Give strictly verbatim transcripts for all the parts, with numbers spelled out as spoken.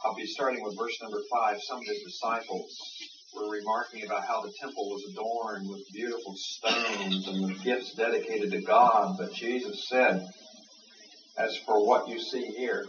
I'll be starting with verse number five. Some of his disciples were remarking about how the temple was adorned with beautiful stones and with gifts dedicated to God. But Jesus said, as for what you see here,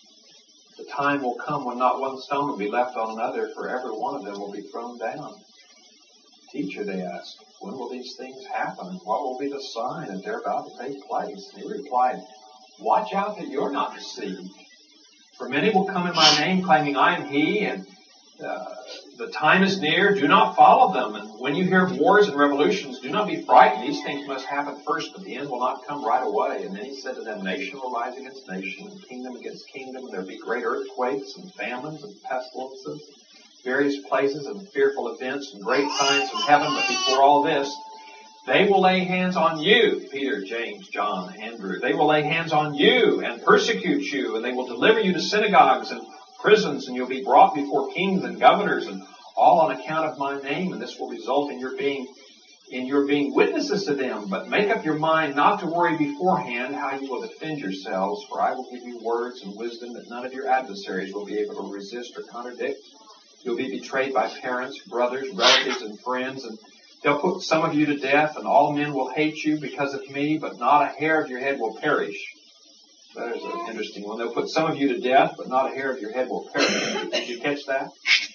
the time will come when not one stone will be left on another, for every one of them will be thrown down. Teacher, they asked, when will these things happen? What will be the sign that they're about to take place? And he replied, watch out that you're not deceived. For many will come in my name, claiming I am he, and uh, the time is near. Do not follow them. And when you hear of wars and revolutions, do not be frightened. These things must happen first, but the end will not come right away. And then he said to them, nation will rise against nation, and kingdom against kingdom. There will be great earthquakes and famines and pestilences, various places and fearful events and great signs from heaven. But before all this, they will lay hands on you, Peter, James, John, Andrew. They will lay hands on you and persecute you, and they will deliver you to synagogues and prisons, and you'll be brought before kings and governors, and all on account of my name. And this will result in your being in your being witnesses to them. But make up your mind not to worry beforehand how you will defend yourselves, for I will give you words and wisdom that none of your adversaries will be able to resist or contradict. You'll be betrayed by parents, brothers, relatives, and friends, and they'll put some of you to death, and all men will hate you because of me, but not a hair of your head will perish. That is an interesting one. They'll put some of you to death, but not a hair of your head will perish. Did you catch that?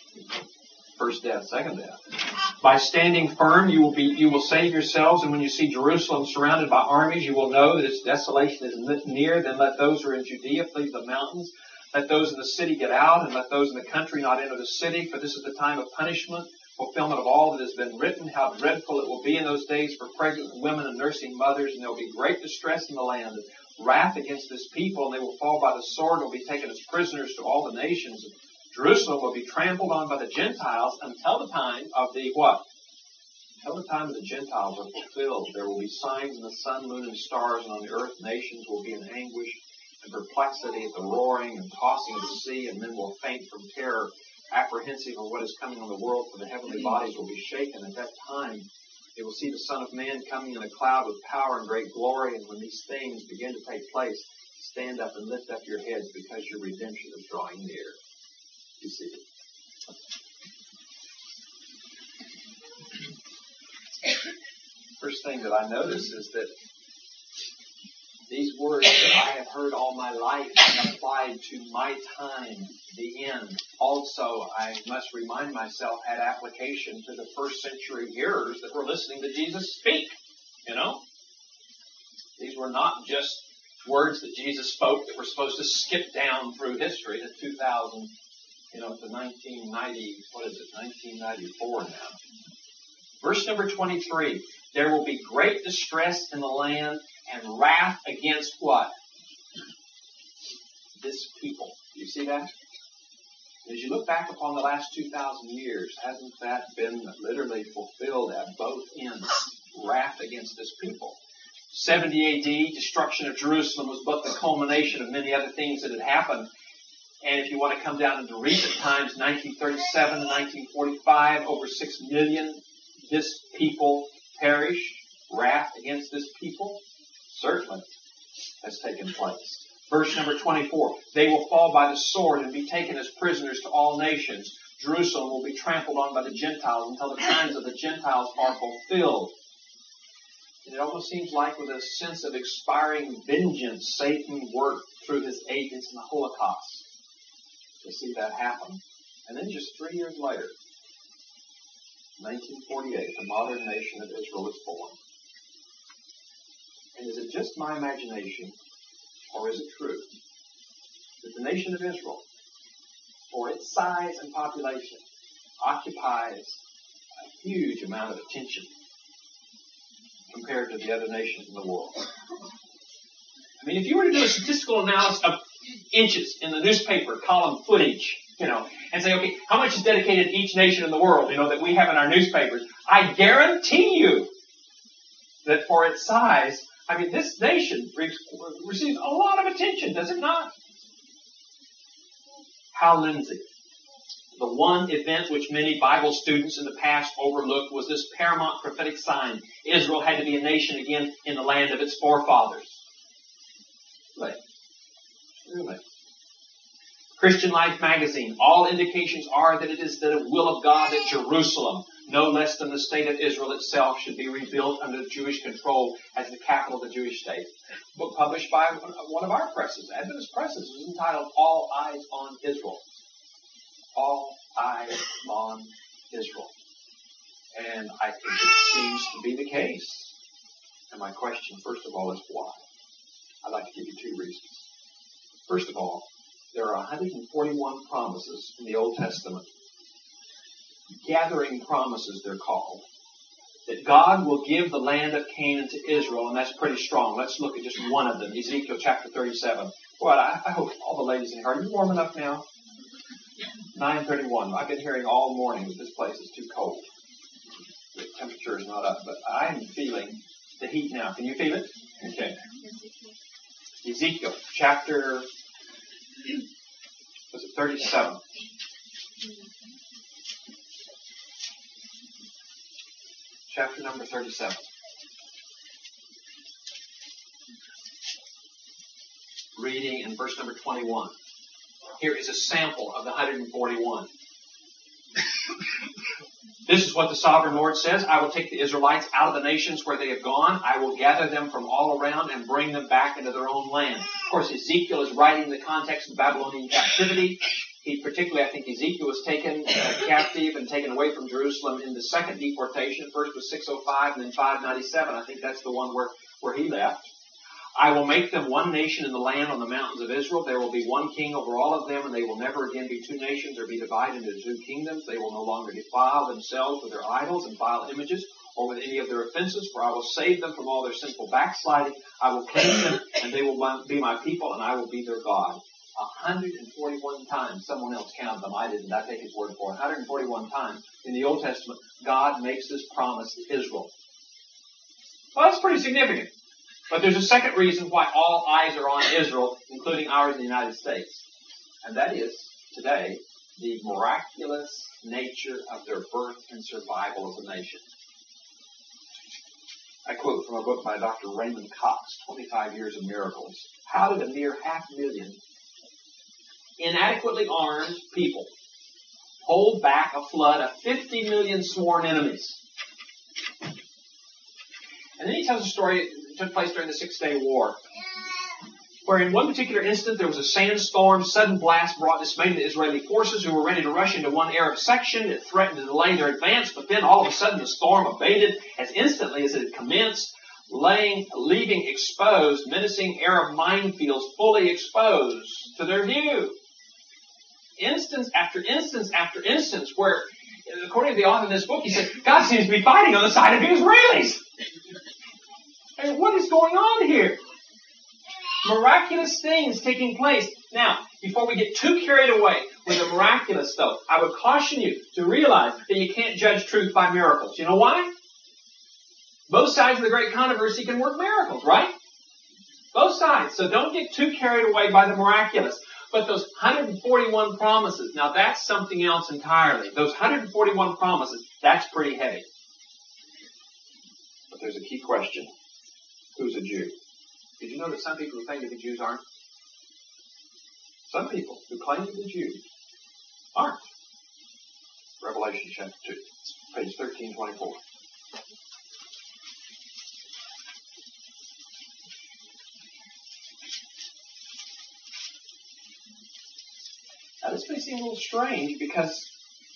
First death, second death. By standing firm, you will be, you will save yourselves, and when you see Jerusalem surrounded by armies, you will know that its desolation is near. Then let those who are in Judea flee to the mountains. Let those in the city get out, and let those in the country not enter the city, for this is the time of punishment, fulfillment of all that has been written. How dreadful it will be in those days for pregnant women and nursing mothers, and there will be great distress in the land, and wrath against this people, and they will fall by the sword and will be taken as prisoners to all the nations. And Jerusalem will be trampled on by the Gentiles until the time of the what? Until the time of the Gentiles are fulfilled. There will be signs in the sun, moon, and stars, and on the earth nations will be in anguish and perplexity at the roaring and tossing of the sea, and men will faint from terror, apprehensive of what is coming on the world, for the heavenly bodies will be shaken. At that time, they will see the Son of Man coming in a cloud with power and great glory. And when these things begin to take place, stand up and lift up your heads, because your redemption is drawing near. You see it. First thing that I notice is that these words that I have heard all my life and applied to my time, the end, also I must remind myself had application to the first century hearers that were listening to Jesus speak. You know? These were not just words that Jesus spoke that were supposed to skip down through history to two thousand, you know, to nineteen ninety, what is it, nineteen ninety-four now. Verse number twenty-three, there will be great distress in the land and wrath against what? This people. Do you see that? As you look back upon the last two thousand years, hasn't that been literally fulfilled at both ends? Wrath against this people. seventy A D, destruction of Jerusalem was but the culmination of many other things that had happened. And if you want to come down into recent times, nineteen thirty-seven to nineteen forty-five, over six million this people perished. Wrath against this people certainly has taken place. Verse number twenty-four, they will fall by the sword and be taken as prisoners to all nations. Jerusalem will be trampled on by the Gentiles until the times of the Gentiles are fulfilled. And it almost seems like with a sense of expiring vengeance, Satan worked through his agents in the Holocaust to see that happen. And then just three years later, nineteen forty-eight, the modern nation of Israel is born. And is it just my imagination, or is it true, that the nation of Israel, for its size and population, occupies a huge amount of attention compared to the other nations in the world? I mean, if you were to do a statistical analysis of inches in the newspaper column footage, you know, and say, okay, how much is dedicated to each nation in the world, you know, that we have in our newspapers, I guarantee you that for its size, I mean, this nation receives a lot of attention, does it not? Hal Lindsey. The one event which many Bible students in the past overlooked was this paramount prophetic sign. Israel had to be a nation again in the land of its forefathers. Really? Really? Christian Life magazine, all indications are that it is the will of God that Jerusalem, no less than the state of Israel itself, should be rebuilt under Jewish control as the capital of the Jewish state. A book published by one of our presses, Adventist presses, was entitled All Eyes on Israel. All Eyes on Israel. And I think it seems to be the case. And my question, first of all, is why? I'd like to give you two reasons. First of all, there are one hundred forty-one promises in the Old Testament. Gathering promises, they're called. That God will give the land of Canaan to Israel, and that's pretty strong. Let's look at just one of them, Ezekiel chapter thirty-seven. Boy, I, I hope all the ladies in here, are you warm enough now? nine thirty-one. I've been hearing all morning that this place is too cold. The temperature is not up, but I am feeling the heat now. Can you feel it? Okay. Ezekiel chapter, was it thirty-seven? Chapter number thirty-seven. Reading in verse number twenty-one. Here is a sample of the one hundred forty-one. This is what the sovereign Lord says. I will take the Israelites out of the nations where they have gone. I will gather them from all around and bring them back into their own land. Of course, Ezekiel is writing in the context of Babylonian captivity. He particularly, I think Ezekiel was taken uh, captive and taken away from Jerusalem in the second deportation. First was six oh five and then five ninety-seven. I think that's the one where, where he left. I will make them one nation in the land on the mountains of Israel. There will be one king over all of them, and they will never again be two nations or be divided into two kingdoms. They will no longer defile themselves with their idols and vile images or with any of their offenses, for I will save them from all their sinful backsliding. I will cleanse them, and they will be my people, and I will be their God. one hundred forty-one times, someone else counted them. I didn't. I take his word for it. one hundred forty-one times in the Old Testament, God makes this promise to Israel. Well, that's pretty significant. But there's a second reason why all eyes are on Israel, including ours in the United States. And that is, today, the miraculous nature of their birth and survival as a nation. I quote from a book by Doctor Raymond Cox, twenty-five years of Miracles. How did a mere half million inadequately armed people hold back a flood of fifty million sworn enemies? And then he tells a story that took place during the Six-Day War, where in one particular instant there was a sandstorm, sudden blast brought dismay to the Israeli forces who were ready to rush into one Arab section. It threatened to delay their advance, but then all of a sudden the storm abated as instantly as it had commenced, laying, leaving exposed, menacing Arab minefields fully exposed to their view. Instance after instance after instance where, according to the author of this book, he said, God seems to be fighting on the side of the Israelis. I mean, what is going on here? Miraculous things taking place. Now, before we get too carried away with the miraculous, though, I would caution you to realize that you can't judge truth by miracles. You know why? Both sides of the great controversy can work miracles, right? Both sides. So don't get too carried away by the miraculous. But those one hundred forty-one promises, now that's something else entirely. Those one hundred forty-one promises, that's pretty heavy. But there's a key question. Who's a Jew? Did you know that some people who claim to be Jews aren't? Some people who claim to be Jews aren't. Revelation chapter two, page thirteen twenty-four. Now this may seem a little strange because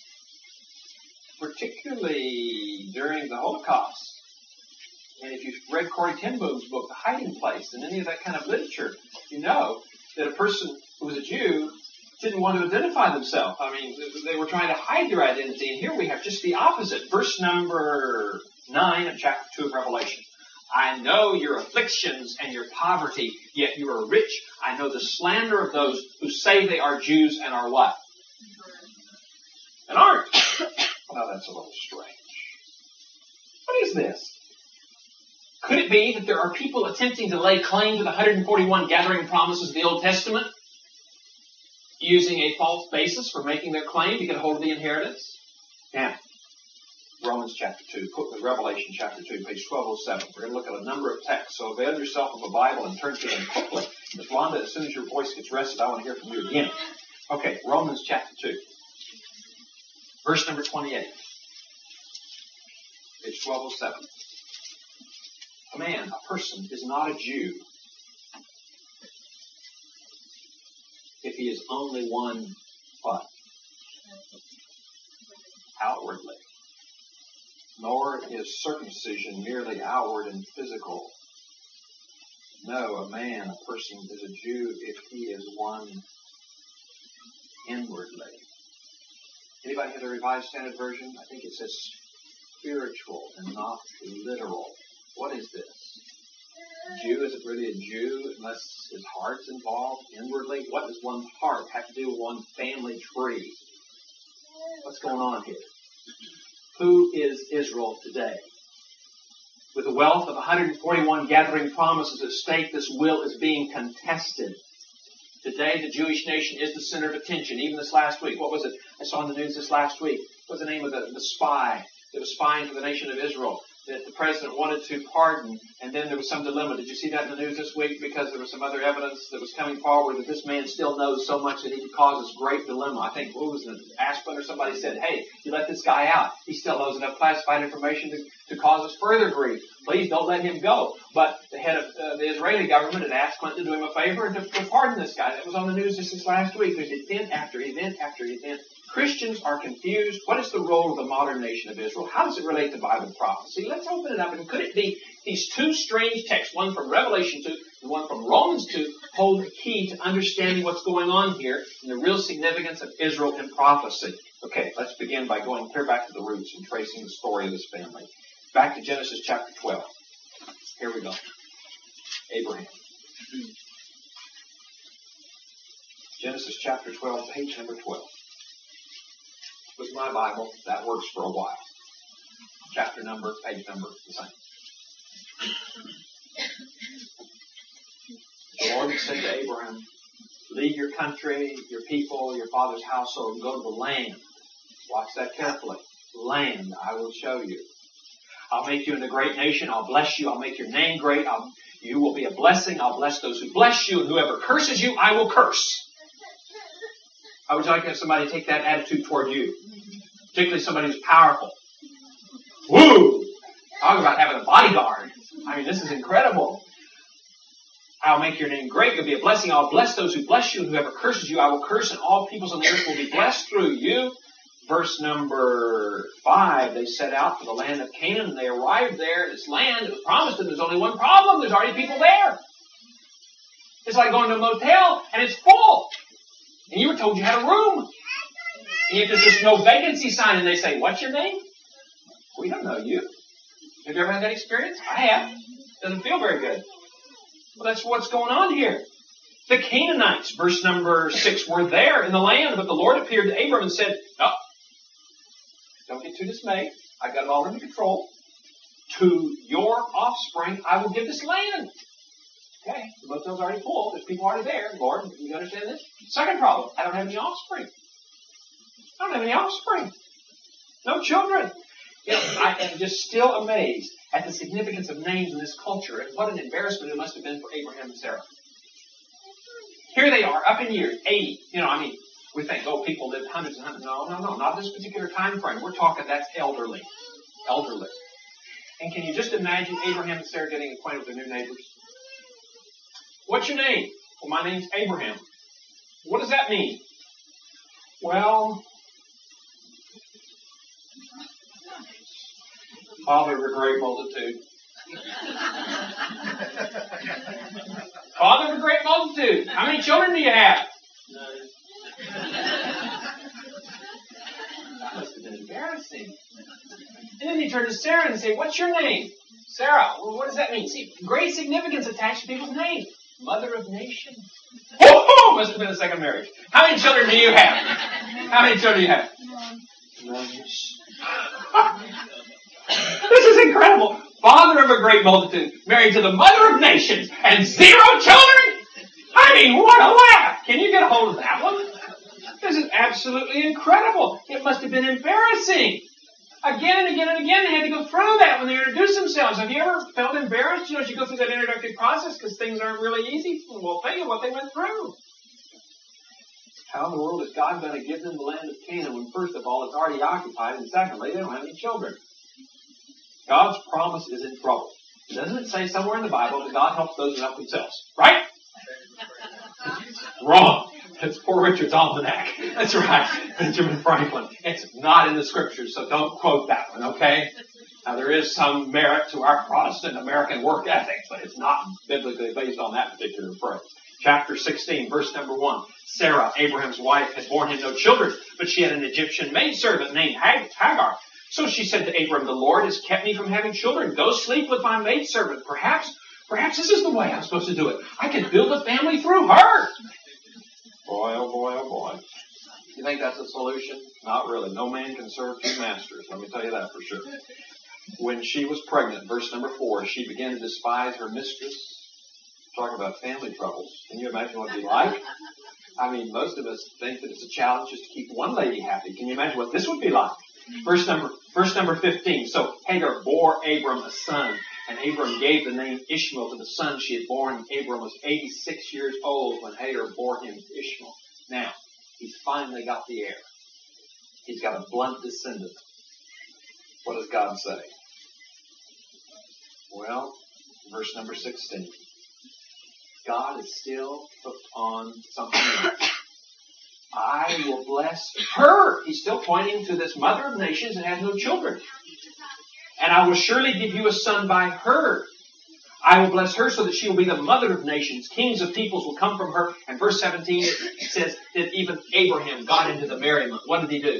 particularly during the Holocaust, and if you've read Corrie ten Boom's book, The Hiding Place, and any of that kind of literature, you know that a person who was a Jew didn't want to identify themselves. I mean, they were trying to hide their identity. And here we have just the opposite. Verse number nine of chapter two of Revelation. I know your afflictions and your poverty, yet you are rich. I know the slander of those who say they are Jews and are what? And aren't. Well, that's a little strange. What is this? Could it be that there are people attempting to lay claim to the one hundred forty-one gathering promises of the Old Testament, using a false basis for making their claim to get hold of the inheritance? Now, Romans chapter two, Revelation chapter two, page twelve oh seven. We're going to look at a number of texts, so avail yourself of a Bible and turn to them quickly. Miss Wanda, as soon as your voice gets rested, I want to hear from you again. Okay, Romans chapter two. Verse number twenty-eight. Page twelve oh seven. A man, a person, is not a Jew if he is only one what? Outwardly. Nor is circumcision merely outward and physical. No, a man, a person, is a Jew if he is one inwardly. Anybody have the Revised Standard Version? I think it says spiritual and not literal. What is this? Jew isn't really a Jew unless his heart's involved inwardly. What does one's heart have to do with one's family tree? What's going on here? Who is Israel today? With a wealth of one hundred forty-one gathering promises at stake, this will is being contested. Today, the Jewish nation is the center of attention. Even this last week, what was it? I saw in the news this last week. What was the name of the, the spy that was spying for the nation of Israel that the president wanted to pardon, and then there was some dilemma. Did you see that in the news this week? Because there was some other evidence that was coming forward that this man still knows so much that he could cause this great dilemma. I think, what was it, Aspen or somebody said, hey, you let this guy out. He still knows enough classified information to, to cause us further grief. Please don't let him go. But the head of uh, the Israeli government had asked Clinton to do him a favor and to, to pardon this guy. That was on the news just this last week. There's event after event after event. Christians are confused. What is the role of the modern nation of Israel? How does it relate to Bible prophecy? Let's open it up. And could it be these two strange texts, one from Revelation two and one from Romans two, hold the key to understanding what's going on here and the real significance of Israel in prophecy? Okay, let's begin by going clear back to the roots and tracing the story of this family. Back to Genesis chapter twelve. Here we go. Abraham. Genesis chapter twelve, page number twelve. With my Bible, that works for a while. Chapter number, page number, the same. The Lord said to Abraham, leave your country, your people, your father's household, and go to the land. Watch that carefully. Land I will show you. I'll make you into a great nation. I'll bless you. I'll make your name great. I'll, you will be a blessing. I'll bless those who bless you, and whoever curses you, I will curse. How would you like to have somebody take that attitude toward you? Particularly somebody who's powerful. Woo! Talk about having a bodyguard. I mean, this is incredible. I'll make your name great. You'll be a blessing. I'll bless those who bless you, and whoever curses you, I will curse, and all peoples on the earth will be blessed through you. Verse number five, they set out for the land of Canaan, and they arrived there. This land, it was promised them. There's only one problem. There's already people there. It's like going to a motel, and it's full. And you were told you had a room. And if there's just no vacancy sign, and they say, what's your name? We don't know you. Have you ever had that experience? I have. Doesn't feel very good. Well, that's what's going on here. The Canaanites, verse number six, were there in the land, but the Lord appeared to Abram and said, no, don't get too dismayed. I got it all under control. To your offspring, I will give this land. Okay, the motel's already full. There's people already there. Lord, you understand this? Second problem, I don't have any offspring. I don't have any offspring. No children. You know, I am just still amazed at the significance of names in this culture and what an embarrassment it must have been for Abraham and Sarah. Here they are, up in years, eighty. You know, I mean, we think, oh, people live hundreds and hundreds. No, no, no, not this particular time frame. We're talking that's elderly. Elderly. And can you just imagine Abraham and Sarah getting acquainted with their new neighbors? What's your name? Well, my name's Abraham. What does that mean? Well, father of a great multitude. Father of a great multitude. How many children do you have? None. That must have been embarrassing. And then you turn to Sarah and say, what's your name? Sarah. Well, what does that mean? See, great significance attached to people's names. Mother of nations. Oh, must have been a second marriage. How many children do you have? How many children do you have? None. This is incredible. Father of a great multitude, married to the mother of nations, and zero children? I mean, what a laugh. Can you get a hold of that one? This is absolutely incredible. It must have been embarrassing. Again and again and again, they had to go through that when they introduced themselves. Have you ever felt embarrassed? You know, as you go through that introductory process because things aren't really easy. Well, think of what they went through. How in the world is God going to give them the land of Canaan when, first of all, it's already occupied, and secondly, they don't have any children? God's promise is in trouble. Doesn't it say somewhere in the Bible that God helps those who help themselves? Right? Wrong. That's Poor Richard's Almanac. That's right. Benjamin Franklin. It's not in the Scriptures, so don't quote that one, okay? Now, there is some merit to our Protestant American work ethic, but it's not biblically based on that particular phrase. Chapter sixteen, verse number one. Sarah, Abraham's wife, had borne him no children, but she had an Egyptian maidservant named Hagar. So she said to Abram, the Lord has kept me from having children. Go sleep with my maidservant. Perhaps, perhaps this is the way I'm supposed to do it. I can build a family through her. Boy, oh boy, oh boy. You think that's a solution? Not really. No man can serve two masters. Let me tell you that for sure. When she was pregnant, verse number four, she began to despise her mistress. Talk about family troubles. Can you imagine what it'd be like? I mean, most of us think that it's a challenge just to keep one lady happy. Can you imagine what this would be like? Verse number, verse number fifteen. So Hagar bore Abram a son, and Abram gave the name Ishmael to the son she had born. Abram was eighty-six years old when Hagar bore him Ishmael. Now, he's finally got the heir. He's got a blunt descendant. What does God say? Well, verse number sixteen. God is still hooked on something else. I will bless her. He's still pointing to this mother of nations that has no children. And I will surely give you a son by her. I will bless her so that she will be the mother of nations. Kings of peoples will come from her. And verse seventeen, it says that even Abraham got into the merriment. What did he do?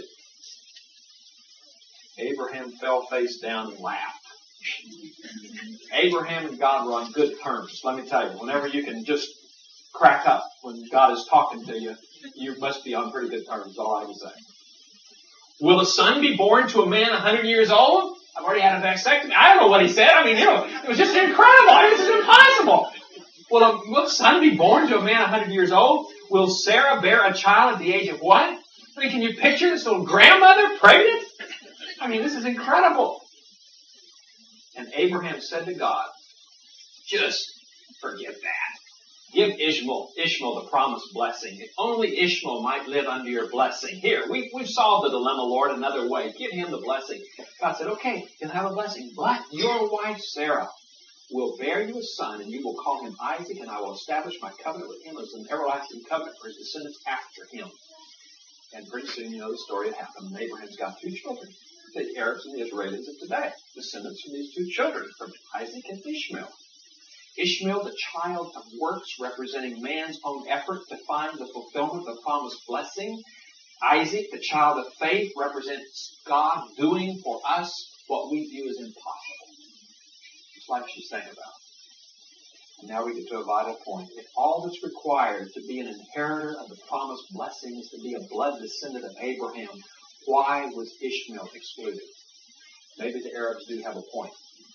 Abraham fell face down and laughed. Abraham and God were on good terms. Let me tell you, whenever you can just crack up when God is talking to you, you must be on pretty good terms, is all I can say. Will a son be born to a man one hundred years old? I've already had a vasectomy. I don't know what he said. I mean, you know, it was just incredible. I mean, this is impossible. Will a, will a son be born to a man one hundred years old? Will Sarah bear a child at the age of what? I mean, can you picture this little grandmother pregnant? I mean, this is incredible. And Abraham said to God, just forget that. Give Ishmael, Ishmael the promised blessing. If only Ishmael might live under your blessing. Here, we, we've solved the dilemma, Lord, another way. Give him the blessing. God said, okay, he'll have a blessing. But your wife, Sarah, will bear you a son, and you will call him Isaac, and I will establish my covenant with him as an everlasting covenant for his descendants after him. And pretty soon, you know, the story had happened. And Abraham's got two children. The Arabs and the Israelis of today, descendants from these two children, from Isaac and Ishmael. Ishmael, the child of works, representing man's own effort to find the fulfillment of the promised blessing. Isaac, the child of faith, represents God doing for us what we view as impossible. Just like she's saying about. And now we get to a vital point. If all that's required to be an inheritor of the promised blessing is to be a blood descendant of Abraham, why was Ishmael excluded? Maybe the Arabs do have a point.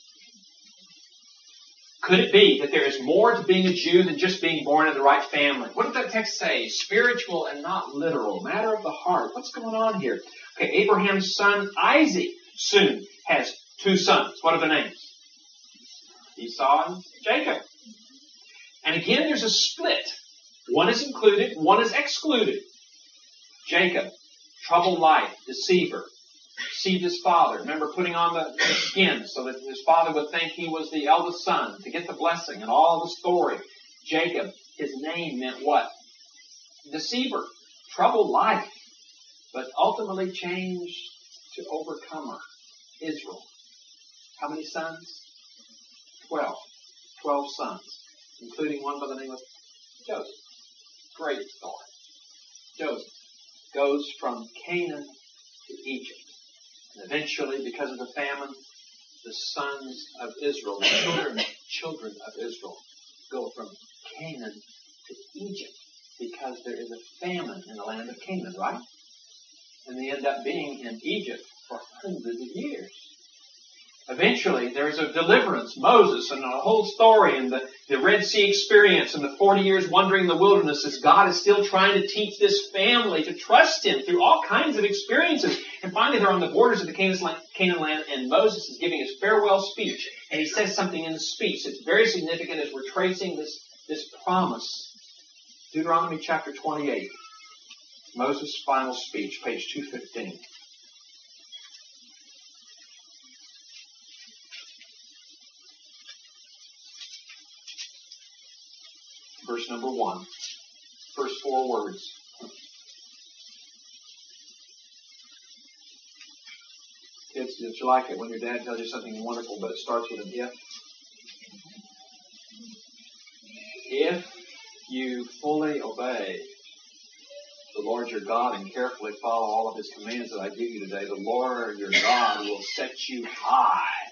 Could it be that there is more to being a Jew than just being born in the right family? What did that text say? Spiritual and not literal. Matter of the heart. What's going on here? Okay, Abraham's son Isaac soon has two sons. What are the names? Esau and Jacob. And again, there's a split. One is included, one is excluded. Jacob, troubled life, deceiver, deceived his father. Remember putting on the, the skin so that his father would think he was the eldest son to get the blessing and all the story. Jacob, his name meant what? Deceiver, troubled life, but ultimately changed to overcomer. Israel. How many sons? Twelve. Twelve sons, including one by the name of Joseph. Great story. Joseph goes from Canaan to Egypt. And eventually, because of the famine, the sons of Israel, the children, children of Israel, go from Canaan to Egypt because there is a famine in the land of Canaan, right? And they end up being in Egypt for hundreds of years. Eventually, there's a deliverance, Moses, and a whole story, and the, the Red Sea experience, and the forty years wandering in the wilderness as God is still trying to teach this family to trust Him through all kinds of experiences. And finally, they're on the borders of the Canaan land, and Moses is giving his farewell speech. And he says something in the speech that's very significant as we're tracing this, this promise. Deuteronomy chapter twenty-eight. Moses' final speech, page two fifteen. Verse number one. First four words. Kids, did you like it when your dad tells you something wonderful, but it starts with an if? If you fully obey the Lord your God and carefully follow all of His commands that I give you today, the Lord your God will set you high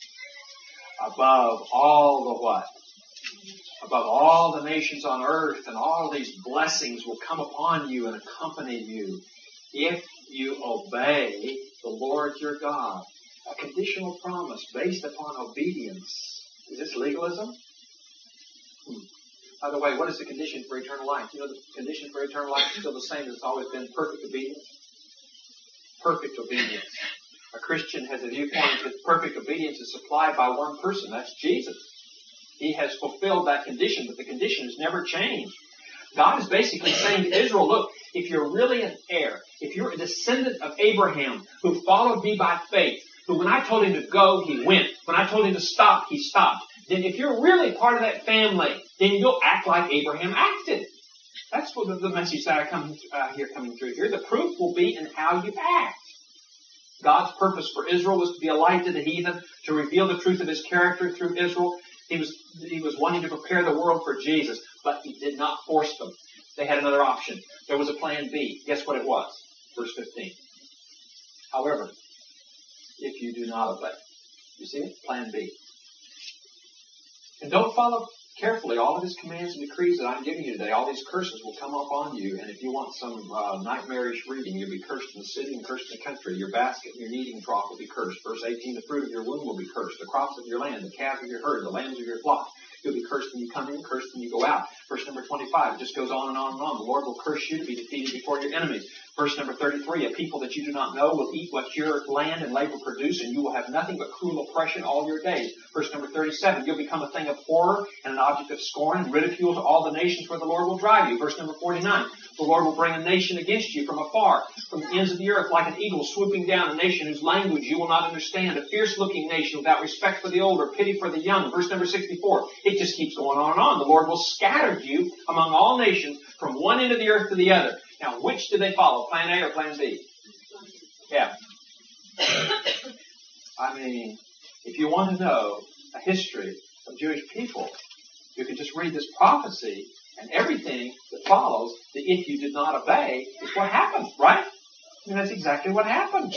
above all the what? Above all the nations on earth, and all these blessings will come upon you and accompany you if you obey the Lord your God. A conditional promise based upon obedience. Is this legalism? Hmm. By the way, what is the condition for eternal life? You know, the condition for eternal life is still the same as it's always been: perfect obedience. Perfect obedience. A Christian has a viewpoint that perfect obedience is supplied by one person. That's Jesus. He has fulfilled that condition, but the condition has never changed. God is basically saying to Israel, look, if you're really an heir, if you're a descendant of Abraham who followed me by faith, who when I told him to go, he went. When I told him to stop, he stopped. Then if you're really part of that family, then you'll act like Abraham acted. That's what the, the message that I come uh, here coming through here. The proof will be in how you act. God's purpose for Israel was to be a light to the heathen, to reveal the truth of His character through Israel. He was, he was wanting to prepare the world for Jesus, but He did not force them. They had another option. There was a plan B. Guess what it was? Verse fifteen. However, if you do not obey. You see it? Plan B. And don't follow carefully all of His commands and decrees that I'm giving you today. All these curses will come up on you, and if you want some uh, nightmarish reading, you'll be cursed in the city and cursed in the country. Your basket and your kneading trough will be cursed. Verse eighteen, the fruit of your womb will be cursed. The crops of your land, the calves of your herd, the lambs of your flock. You'll be cursed when you come in, cursed when you go out. Verse number twenty-five, it just goes on and on and on. The Lord will curse you to be defeated before your enemies. Verse number thirty-three, a people that you do not know will eat what your land and labor produce, and you will have nothing but cruel oppression all your days. Verse number thirty-seven, you'll become a thing of horror and an object of scorn and ridicule to all the nations where the Lord will drive you. Verse number forty-nine, the Lord will bring a nation against you from afar, from the ends of the earth, like an eagle swooping down, a nation whose language you will not understand, a fierce-looking nation without respect for the old or pity for the young. Verse number sixty-four, it just keeps going on and on. The Lord will scatter you among all nations from one end of the earth to the other. Now, which do they follow, plan A or plan B? Yeah. I mean, if you want to know a history of Jewish people, you can just read this prophecy, and everything that follows, that if you did not obey, is what happened, right? I mean, that's exactly what happened.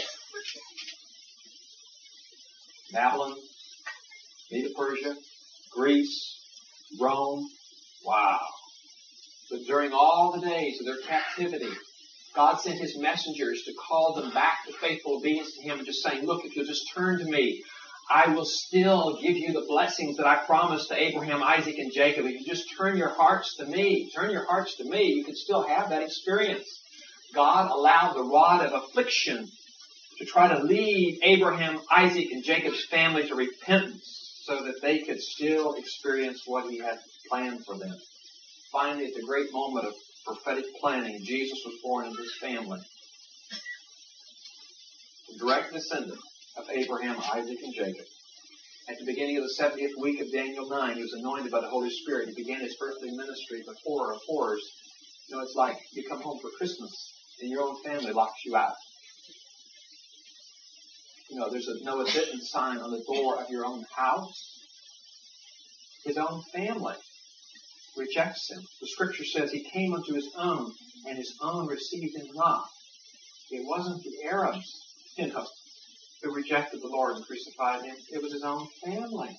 Babylon, Medo-Persia, Greece, Rome. Wow. But during all the days of their captivity, God sent His messengers to call them back to faithful obedience to Him, and just saying, look, if you'll just turn to me, I will still give you the blessings that I promised to Abraham, Isaac, and Jacob. If you just turn your hearts to me, turn your hearts to me, you can still have that experience. God allowed the rod of affliction to try to lead Abraham, Isaac, and Jacob's family to repentance so that they could still experience what He had planned for them. Finally, at the great moment of prophetic planning, Jesus was born in His family. The direct descendant of Abraham, Isaac, and Jacob. At the beginning of the seventieth week of Daniel nine, He was anointed by the Holy Spirit. He began His earthly ministry, but horror of horrors. You know, it's like you come home for Christmas and your own family locks you out. You know, there's a no admittance sign on the door of your own house. His own family rejects Him. The Scripture says He came unto His own, and His own received Him not. It wasn't the Arabs, you know, who rejected the Lord and crucified Him. It was His own family.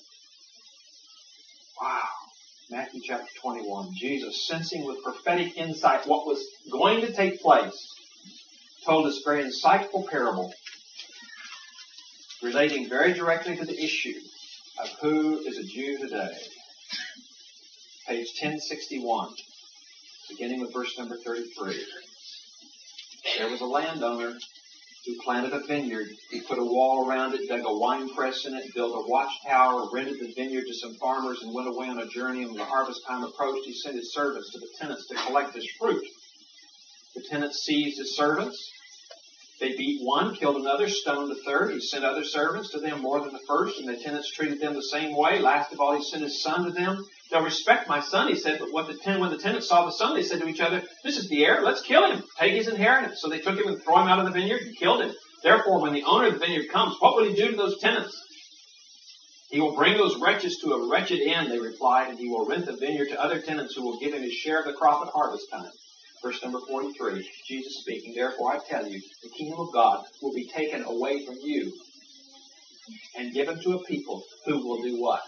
Wow. Matthew chapter twenty-one. Jesus, sensing with prophetic insight what was going to take place, told this very insightful parable, relating very directly to the issue of who is a Jew today. Page ten sixty-one, beginning with verse number thirty-three. There was a landowner who planted a vineyard. He put a wall around it, dug a wine press in it, built a watchtower, rented the vineyard to some farmers, and went away on a journey. And when the harvest time approached, he sent his servants to the tenants to collect his fruit. The tenants seized his servants. They beat one, killed another, stoned a third. He sent other servants to them more than the first, and the tenants treated them the same way. Last of all, he sent his son to them. They'll respect my son, he said, but what the ten, when the tenants saw the son, they said to each other, this is the heir, let's kill him, take his inheritance. So they took him and threw him out of the vineyard and killed him. Therefore, when the owner of the vineyard comes, what will he do to those tenants? He will bring those wretches to a wretched end, they replied, and he will rent the vineyard to other tenants who will give him his share of the crop at harvest time. Verse number forty-three, Jesus speaking, therefore I tell you, the kingdom of God will be taken away from you and given to a people who will do what?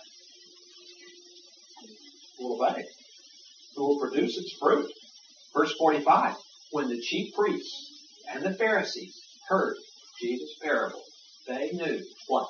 Who will obey. Who will produce its fruit. Verse forty-five, when the chief priests and the Pharisees heard Jesus' parable, they knew what?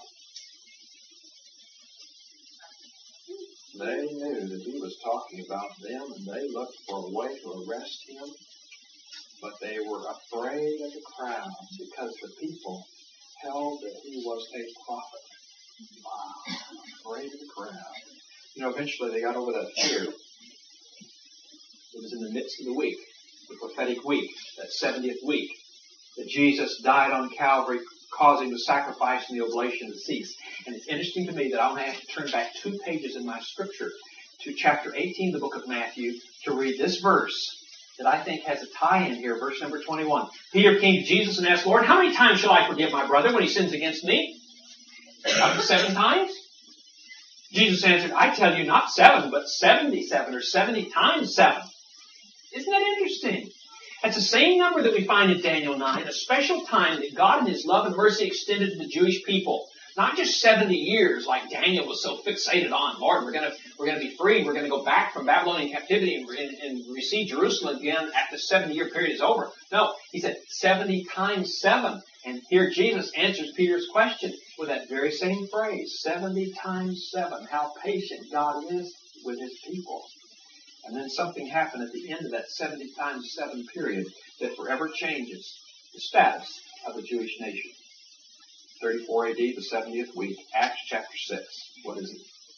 They knew that he was talking about them, and they looked for a way to arrest him. But they were afraid of the crowd because the people held that he was a prophet. Wow. Afraid of the crowd. You know, eventually they got over that fear. It was in the midst of the week, the prophetic week, that seventieth week, that Jesus died on Calvary, causing the sacrifice and the oblation to cease. And it's interesting to me that I'll have to turn back two pages in my scripture to chapter eighteen, the book of Matthew, to read this verse that I think has a tie-in here, verse number twenty-one. Peter came to Jesus and asked, Lord, how many times shall I forgive my brother when he sins against me? Up to seven times? Jesus answered, I tell you, not seven, but seventy-seven, or seventy times seven. Isn't that interesting? That's the same number that we find in Daniel nine, a special time that God in His love and mercy extended to the Jewish people. Not just seventy years like Daniel was so fixated on. Lord, we're going to we're going to be free. We're going to go back from Babylonian captivity and, and, and receive Jerusalem again after the seventy-year period is over. No, He said seventy times seven. And here Jesus answers Peter's question with that very same phrase, seventy times seven. How patient God is with His people. And then something happened at the end of that seventy times seven period that forever changes the status of the Jewish nation. thirty-four A D, the seventieth week, Acts chapter six. What is it?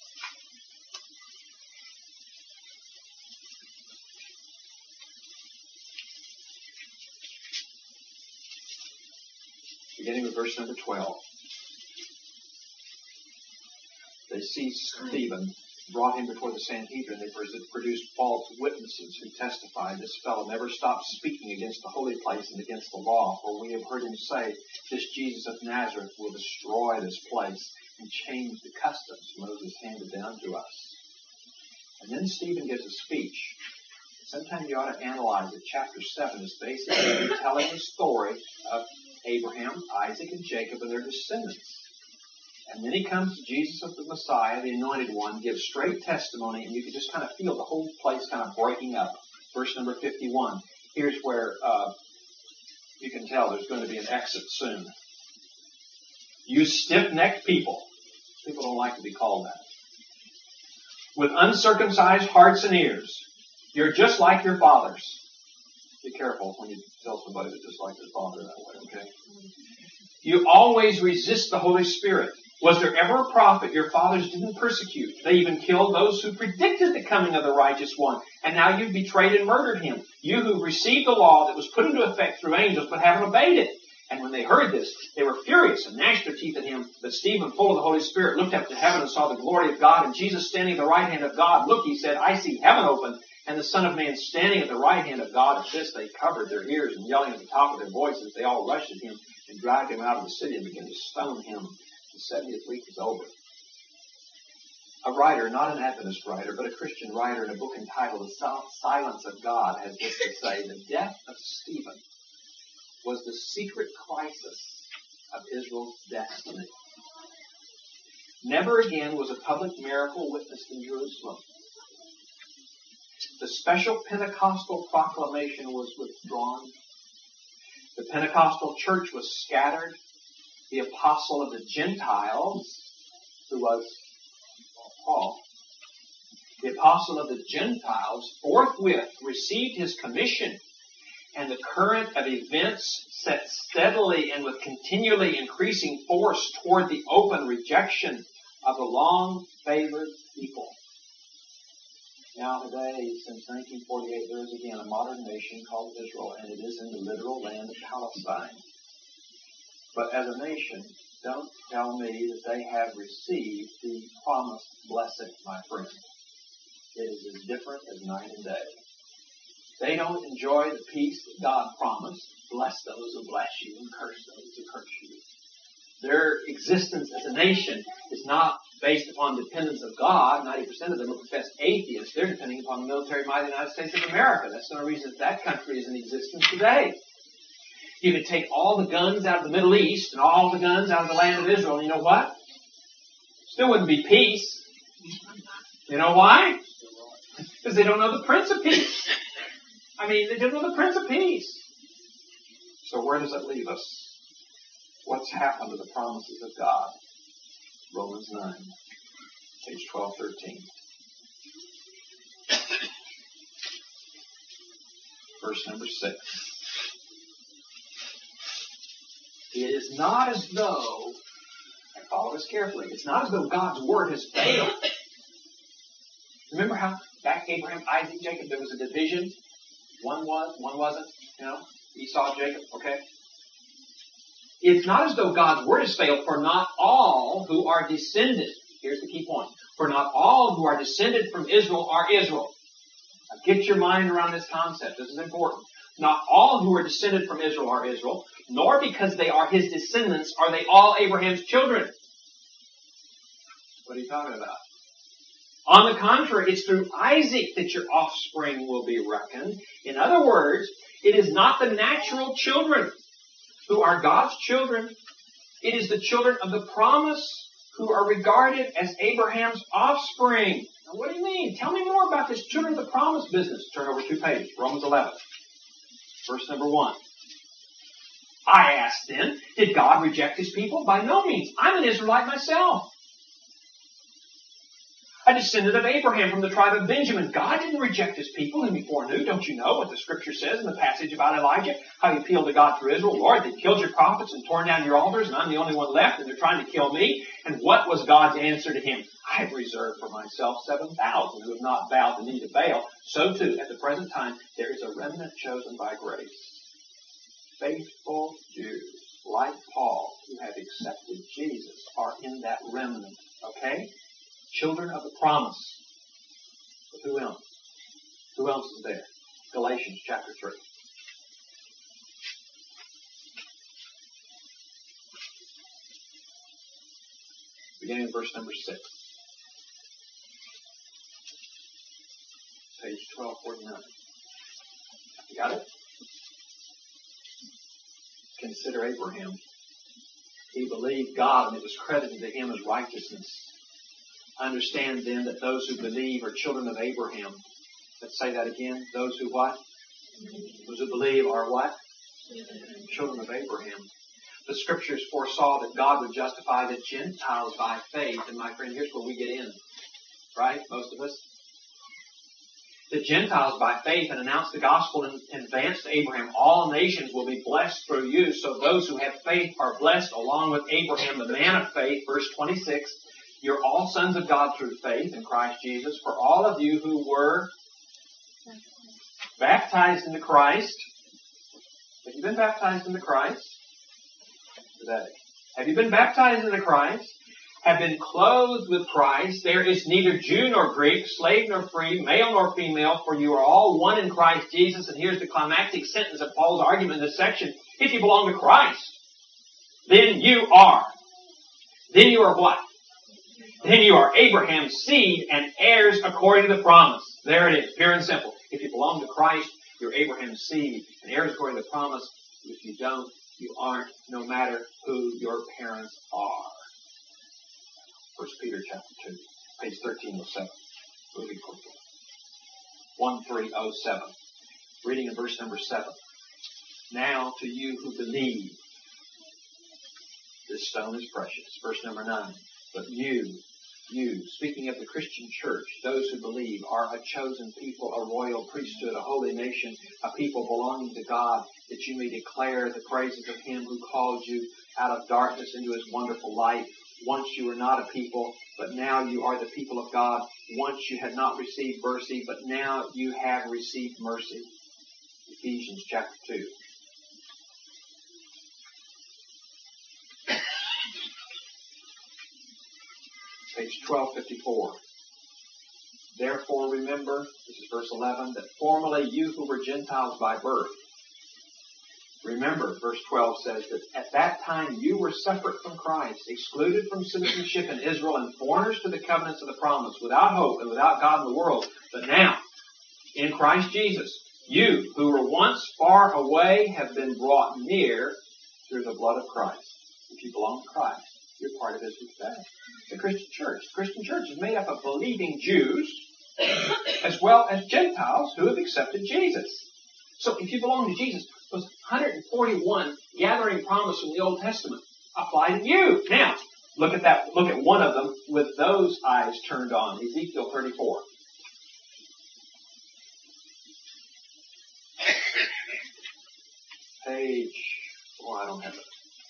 Beginning with verse number twelve. They seized Stephen, brought him before the Sanhedrin. They produced false witnesses who testified, this fellow never stopped speaking against the holy place and against the law, for we have heard him say, this Jesus of Nazareth will destroy this place and change the customs Moses handed down to us. And then Stephen gives a speech. Sometimes you ought to analyze it. Chapter seven is basically telling the story of Abraham, Isaac, and Jacob and their descendants. And then he comes to Jesus of the Messiah, the Anointed One, gives straight testimony, and you can just kind of feel the whole place kind of breaking up. Verse number fifty-one. Here's where uh, you can tell there's going to be an exit soon. You stiff-necked people. People don't like to be called that. With uncircumcised hearts and ears. You're just like your fathers. Be careful when you tell somebody they're just like their father that way, okay? You always resist the Holy Spirit. Was there ever a prophet your fathers didn't persecute? They even killed those who predicted the coming of the righteous one. And now you've betrayed and murdered him. You who received the law that was put into effect through angels but haven't obeyed it. And when they heard this, they were furious and gnashed their teeth at him. But Stephen, full of the Holy Spirit, looked up to heaven and saw the glory of God. And Jesus standing at the right hand of God. Look, he said, I see heaven open and the Son of Man standing at the right hand of God. At this they covered their ears, and yelling at the top of their voices, they all rushed at him and dragged him out of the city and began to stone him. The seventieth week is over. A writer, not an Adventist writer, but a Christian writer in a book entitled The Silence of God has this to say: the death of Stephen was the secret crisis of Israel's destiny. Never again was a public miracle witnessed in Jerusalem. The special Pentecostal proclamation was withdrawn. The Pentecostal church was scattered. The apostle of the Gentiles, who was Paul, the apostle of the Gentiles forthwith received his commission, and the current of events set steadily and with continually increasing force toward the open rejection of the long-favored people. Now today, since nineteen forty-eight, there is again a modern nation called Israel, and it is in the literal land of Palestine. But as a nation, don't tell me that they have received the promised blessing, my friend. It is as different as night and day. They don't enjoy the peace that God promised. Bless those who bless you and curse those who curse you. Their existence as a nation is not based upon dependence of God. ninety percent of them are professed atheists. They're depending upon the military might of the United States of America. That's the only reason that that country is in existence today. You could take all the guns out of the Middle East and all the guns out of the land of Israel, and you know what? Still wouldn't be peace. You know why? Because they don't know the Prince of Peace. I mean, they don't know the Prince of Peace. So where does it leave us? What's happened to the promises of God? Romans nine, page twelve thirteen. Verse number six. It is not as though, and follow this carefully, it's not as though God's word has failed. Remember how back Abraham, Isaac, Jacob, there was a division? One was, one wasn't, you know, Esau, Jacob, okay? It's not as though God's word has failed, for not all who are descended, here's the key point, for not all who are descended from Israel are Israel. Now get your mind around this concept. This is important. Not all who are descended from Israel are Israel, nor because they are his descendants are they all Abraham's children. What are you talking about? On the contrary, it's through Isaac that your offspring will be reckoned. In other words, it is not the natural children who are God's children. It is the children of the promise who are regarded as Abraham's offspring. Now, what do you mean? Tell me more about this children of the promise business. Turn over two pages. Romans eleven. Verse number one. I ask then, did God reject his people? By no means. I'm an Israelite myself. A descendant of Abraham from the tribe of Benjamin. God didn't reject his people whom he foreknew. Don't you know what the scripture says in the passage about Elijah? How he appealed to God through Israel. Lord, they killed your prophets and torn down your altars, and I'm the only one left, and they're trying to kill me. And what was God's answer to him? I have reserved for myself seven thousand who have not bowed the knee to Baal. So too, at the present time, there is a remnant chosen by grace. Faithful Jews, like Paul, who have accepted Jesus, are in that remnant. Okay? Children of the promise. But who else? Who else is there? Galatians chapter three. Beginning of verse number six. Page twelve forty-nine. You got it? Consider Abraham. He believed God and it was credited to him as righteousness. Understand then that those who believe are children of Abraham. Let's say that again. Those who what? Those who believe are what? Children of Abraham. The scriptures foresaw that God would justify the Gentiles by faith. And my friend, here's where we get in. Right? Most of us. The Gentiles by faith and announce the gospel in, in advance to Abraham. All nations will be blessed through you. So those who have faith are blessed along with Abraham, the man of faith. Verse twenty-six. You're all sons of God through faith in Christ Jesus. For all of you who were baptized into Christ. Have you been baptized into Christ? Today. Have you been baptized into Christ? Have been clothed with Christ. There is neither Jew nor Greek, slave nor free, male nor female, for you are all one in Christ Jesus. And here's the climactic sentence of Paul's argument in this section. If you belong to Christ, then you are. Then you are what? Then you are Abraham's seed and heirs according to the promise. There it is, pure and simple. If you belong to Christ, you're Abraham's seed and heirs according to the promise. If you don't, you aren't, no matter who your parents are. First Peter chapter two, page thirteen oh seven. Moving quickly. one three oh seven. Reading in verse number seven. Now to you who believe, this stone is precious. Verse number nine. But you, you, speaking of the Christian church, those who believe are a chosen people, a royal priesthood, a holy nation, a people belonging to God, that you may declare the praises of him who called you out of darkness into his wonderful light. Once you were not a people, but now you are the people of God. Once you had not received mercy, but now you have received mercy. Ephesians chapter two. Page twelve fifty-four. Therefore remember, this is verse eleven, that formerly you who were Gentiles by birth. Remember, verse twelve says that at that time you were separate from Christ, excluded from citizenship in Israel, and foreigners to the covenants of the promise, without hope and without God in the world. But now, in Christ Jesus, you who were once far away have been brought near through the blood of Christ. If you belong to Christ, you're part of Israel today. The Christian church. The Christian church is made up of believing Jews as well as Gentiles who have accepted Jesus. So if you belong to Jesus, those one hundred forty-one gathering promises from the Old Testament apply to you. Now, look at that. Look at one of them with those eyes turned on. Ezekiel thirty-four. Page, oh, I don't have it.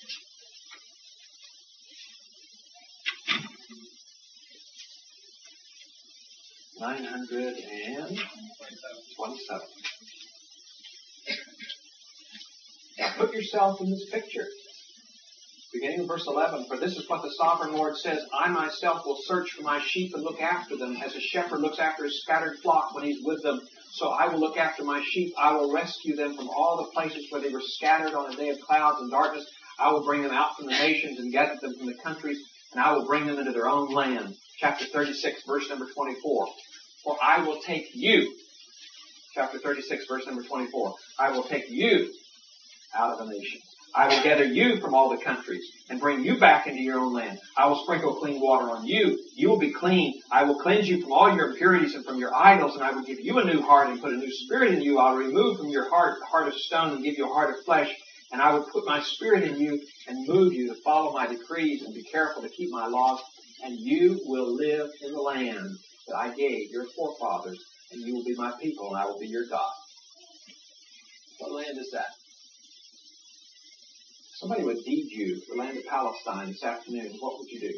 nine hundred twenty-seven. Now put yourself in this picture. Beginning in verse eleven, for this is what the sovereign Lord says, I myself will search for my sheep and look after them, as a shepherd looks after his scattered flock when he's with them. So I will look after my sheep. I will rescue them from all the places where they were scattered on a day of clouds and darkness. I will bring them out from the nations and gather them from the countries, and I will bring them into their own land. Chapter thirty-six, verse number twenty-four. For I will take you, chapter thirty-six, verse number twenty-four, I will take you out of the nations. I will gather you from all the countries and bring you back into your own land. I will sprinkle clean water on you. You will be clean. I will cleanse you from all your impurities and from your idols, and I will give you a new heart and put a new spirit in you. I will remove from your heart the heart of stone and give you a heart of flesh, and I will put my spirit in you and move you to follow my decrees and be careful to keep my laws, and you will live in the land that I gave your forefathers, and you will be my people, and I will be your God. What land is that? Somebody would deed you the land of Palestine this afternoon. What would you do?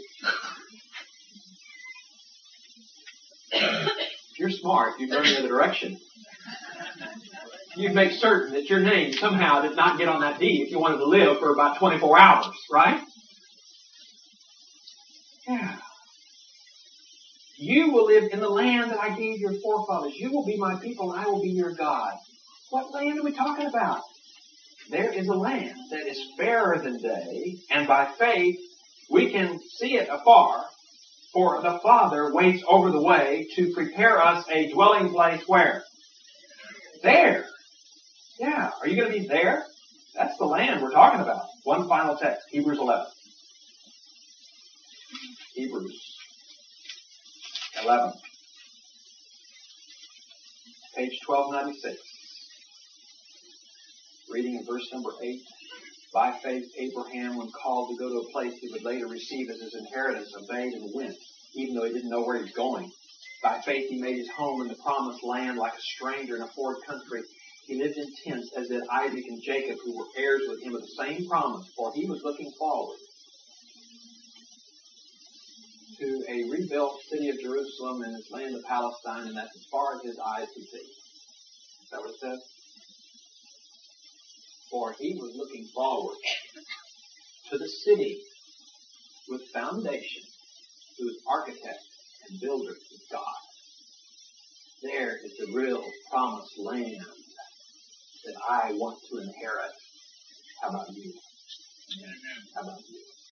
If you're smart, you'd go in the other direction. You'd make certain that your name somehow did not get on that deed if you wanted to live for about twenty-four hours, right? Yeah. You will live in the land that I gave your forefathers. You will be my people, and I will be your God. What land are we talking about? There is a land that is fairer than day, and by faith we can see it afar, for the Father waits over the way to prepare us a dwelling place where? There. Yeah. Are you going to be there? That's the land we're talking about. One final text, Hebrews eleven. Hebrews eleven. Page twelve ninety-six. Reading in verse number eight. By faith, Abraham, when called to go to a place he would later receive as his inheritance, obeyed and went, even though he didn't know where he was going. By faith, he made his home in the promised land like a stranger in a foreign country. He lived in tents as did Isaac and Jacob, who were heirs with him of the same promise, for he was looking forward to a rebuilt city of Jerusalem and his land of Palestine, and that's as far as his eyes could see. Is that what it says? For he was looking forward to the city with foundation, whose architect and builder is God. There is the real promised land that I want to inherit. How about you? How about you?